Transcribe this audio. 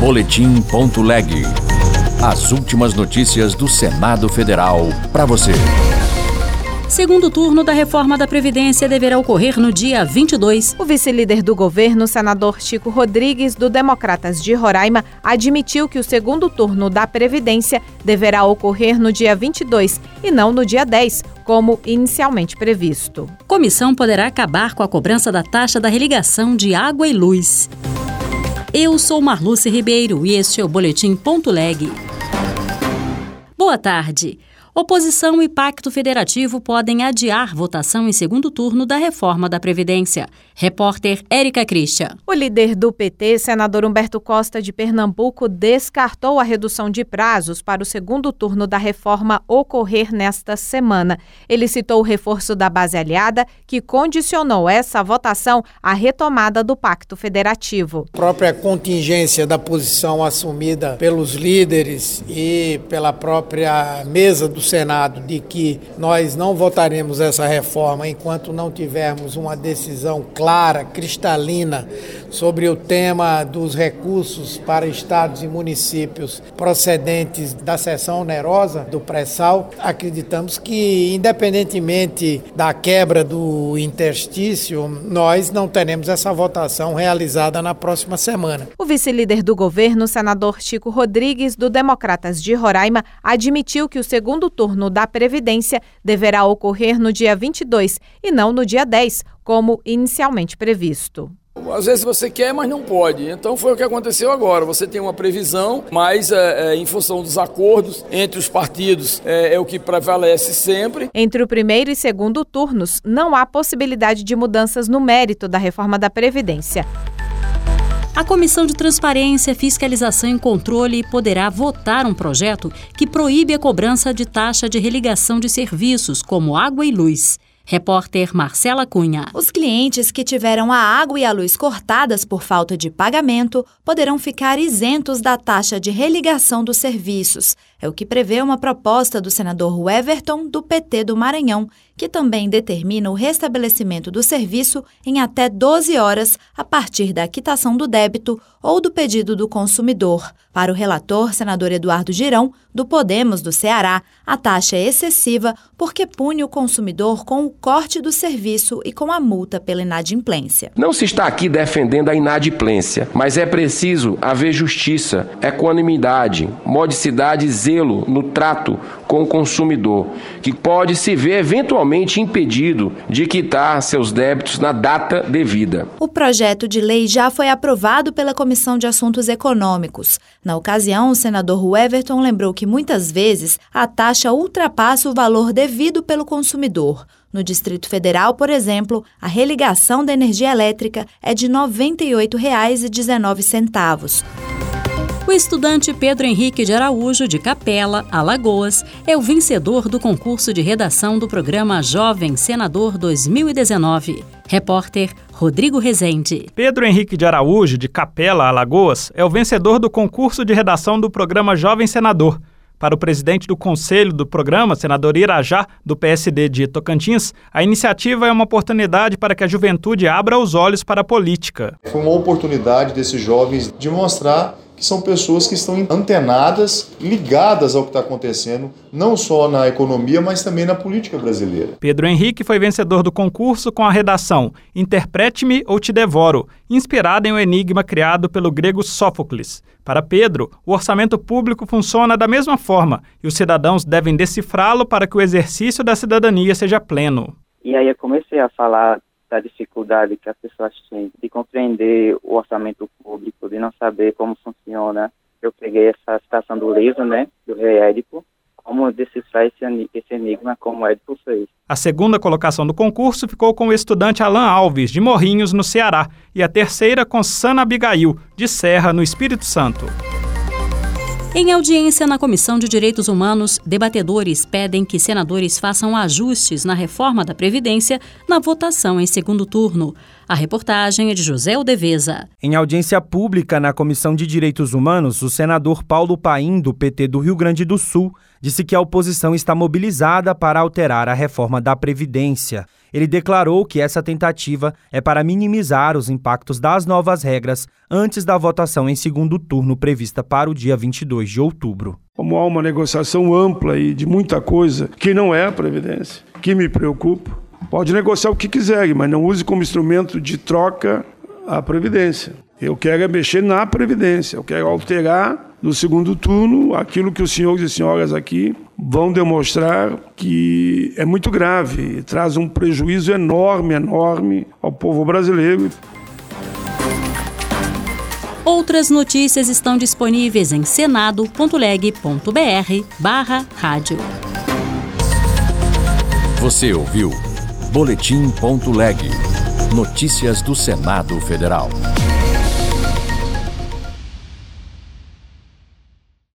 Boletim.leg. As últimas notícias do Senado Federal para você. Segundo turno da reforma da Previdência deverá ocorrer no dia 22. O vice-líder do governo, senador Chico Rodrigues, do Democratas de Roraima, admitiu que o segundo turno da Previdência deverá ocorrer no dia 22 e não no dia 10, como inicialmente previsto. Comissão poderá acabar com a cobrança da taxa da religação de água e luz. Eu sou Marluce Ribeiro e este é o Boletim.leg. Boa tarde. Oposição e Pacto Federativo podem adiar votação em segundo turno da reforma da Previdência. Repórter Érica Christian. O líder do PT, senador Humberto Costa de Pernambuco, descartou a redução de prazos para o segundo turno da reforma ocorrer nesta semana. Ele citou o reforço da base aliada, que condicionou essa votação à retomada do Pacto Federativo. A própria contingência da posição assumida pelos líderes e pela própria mesa do Senado de que nós não votaremos essa reforma enquanto não tivermos uma decisão clara, cristalina, sobre o tema dos recursos para estados e municípios procedentes da seção onerosa do pré-sal. Acreditamos que, independentemente da quebra do interstício, nós não teremos essa votação realizada na próxima semana. O vice-líder do governo, senador Chico Rodrigues, do Democratas de Roraima, admitiu que o segundo turno da Previdência deverá ocorrer no dia 22 e não no dia 10, como inicialmente previsto. Às vezes você quer, mas não pode. Então foi o que aconteceu agora. Você tem uma previsão, mas em função dos acordos entre os partidos é o que prevalece sempre. Entre o primeiro e segundo turnos, não há possibilidade de mudanças no mérito da reforma da Previdência. A Comissão de Transparência, Fiscalização e Controle poderá votar um projeto que proíbe a cobrança de taxa de religação de serviços, como água e luz. Repórter Marcela Cunha. Os clientes que tiveram a água e a luz cortadas por falta de pagamento poderão ficar isentos da taxa de religação dos serviços. É o que prevê uma proposta do senador Everton, do PT do Maranhão, que também determina o restabelecimento do serviço em até 12 horas a partir da quitação do débito ou do pedido do consumidor. Para o relator, senador Eduardo Girão, do Podemos do Ceará, a taxa é excessiva porque pune o consumidor com o corte do serviço e com a multa pela inadimplência. Não se está aqui defendendo a inadimplência, mas é preciso haver justiça, equanimidade, modicidade e zelo no trato com o consumidor, que pode se ver eventualmente impedido de quitar seus débitos na data devida. O projeto de lei já foi aprovado pela Comissão de Assuntos Econômicos. Na ocasião, o senador Everton lembrou que muitas vezes a taxa ultrapassa o valor devido pelo consumidor. No Distrito Federal, por exemplo, a religação da energia elétrica é de R$ 98,19. O estudante Pedro Henrique de Araújo, de Capela, Alagoas, é o vencedor do concurso de redação do programa Jovem Senador 2019. Repórter Rodrigo Rezende. Pedro Henrique de Araújo, de Capela, Alagoas, é o vencedor do concurso de redação do programa Jovem Senador. Para o presidente do conselho do programa, senador Irajá, do PSD de Tocantins, a iniciativa é uma oportunidade para que a juventude abra os olhos para a política. Foi uma oportunidade desses jovens de mostrar que são pessoas que estão antenadas, ligadas ao que está acontecendo, não só na economia, mas também na política brasileira. Pedro Henrique foi vencedor do concurso com a redação Interprete-me ou te devoro, inspirada em um enigma criado pelo grego Sófocles. Para Pedro, o orçamento público funciona da mesma forma e os cidadãos devem decifrá-lo para que o exercício da cidadania seja pleno. E aí eu comecei a falar da dificuldade que as pessoas têm de compreender o orçamento público, de não saber como funciona. Eu peguei essa citação do livro, do rei Édipo, como decifrar esse enigma como Édipo fez. A segunda colocação do concurso ficou com o estudante Alan Alves, de Morrinhos, no Ceará, e a terceira com Sana Abigail, de Serra, no Espírito Santo. Em audiência na Comissão de Direitos Humanos, debatedores pedem que senadores façam ajustes na reforma da Previdência na votação em segundo turno. A reportagem é de José Odeveza. Em audiência pública na Comissão de Direitos Humanos, o senador Paulo Paim, do PT do Rio Grande do Sul, disse que a oposição está mobilizada para alterar a reforma da Previdência. Ele declarou que essa tentativa é para minimizar os impactos das novas regras antes da votação em segundo turno prevista para o dia 22 de outubro. Como há uma negociação ampla e de muita coisa que não é a Previdência, que me preocupa, pode negociar o que quiser, mas não use como instrumento de troca a Previdência. Eu quero mexer na Previdência, eu quero alterar no segundo turno aquilo que os senhores e senhoras aqui vão demonstrar que é muito grave e traz um prejuízo enorme ao povo brasileiro. Outras notícias estão disponíveis em senado.leg.br/rádio. Você ouviu Boletim.leg. Notícias do Senado Federal.